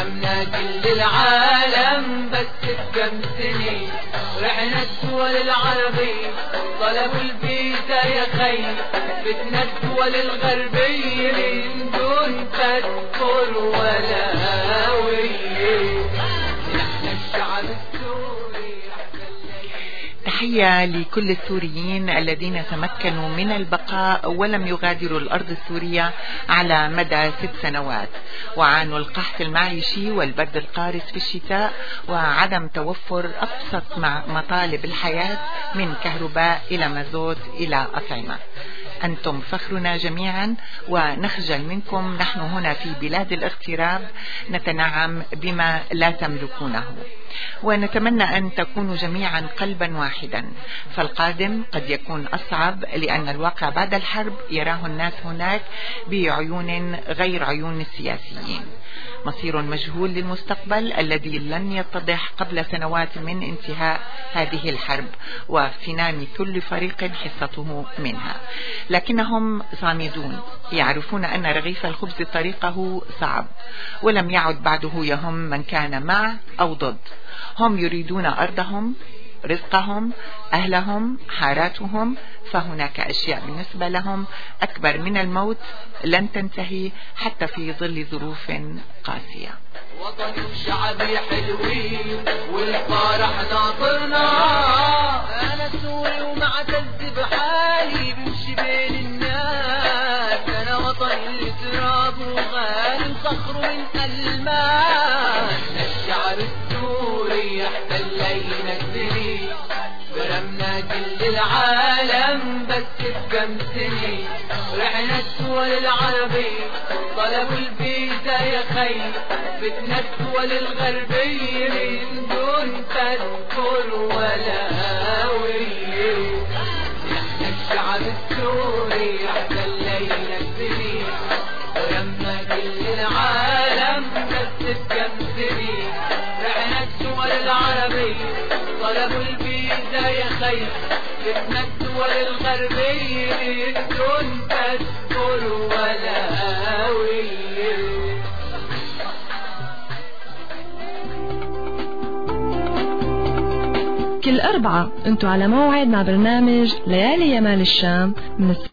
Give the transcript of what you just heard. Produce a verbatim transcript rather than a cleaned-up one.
برمنا كل العالم بس بكم سنة، رحنا الدول العربية طلبوا الفيزا يا خي، بدنا الدول الغربية من دون باسبور ولا هوية. نحن الشعب السوري. تحية لكل السوريين الذين تمكنوا من البقاء ولم يغادروا الأرض السورية على مدى ست سنوات، وعانوا القحط المعيشي والبرد القارس في الشتاء وعدم توفر أبسط مطالب الحياة من كهرباء إلى مازوت إلى أطعمة. أنتم فخرنا جميعا ونخجل منكم، نحن هنا في بلاد الاغتراب نتنعم بما لا تملكونه، ونتمنى أن تكونوا جميعا قلبا واحدا، فالقادم قد يكون أصعب لأن الواقع بعد الحرب يراه الناس هناك بعيون غير عيون السياسيين. مصير مجهول للمستقبل الذي لن يتضح قبل سنوات من انتهاء هذه الحرب واغتنام كل فريق حصته منها، لكنهم صامدون، يعرفون أن رغيف الخبز طريقه صعب، ولم يعد بعده يهم من كان مع أو ضد. هم يريدون أرضهم، رزقهم، أهلهم، حاراتهم، فهناك أشياء بالنسبة لهم أكبر من الموت لن تنتهي حتى في ظل ظروف قاسية. وطني وشعبي حلوين والفرح ناطرنا، أنا سوري ومعتز بحالي بمشي بين الناس، أنا وطني التراب وغالي وصخر من ألماس. الشعب السوري احتلينا الدنيا، برمنا كل العالم بس بكم سنة، رحنا الدول العربية طلبوا الفيزا يا خي، بدنا الدول الغربية من دون باسبور ولا هوية. نحن الشعب السوري احتلينا الدنيا، برمنا كل العالم بس بكم سنة، رحنا الدول العربية طلبوا الفيزا يا خي، بدنا الدول الغربية بدون باسبور ولا هوية. كل أربعة انتوا على موعد مع برنامج ليالي يمال الشام من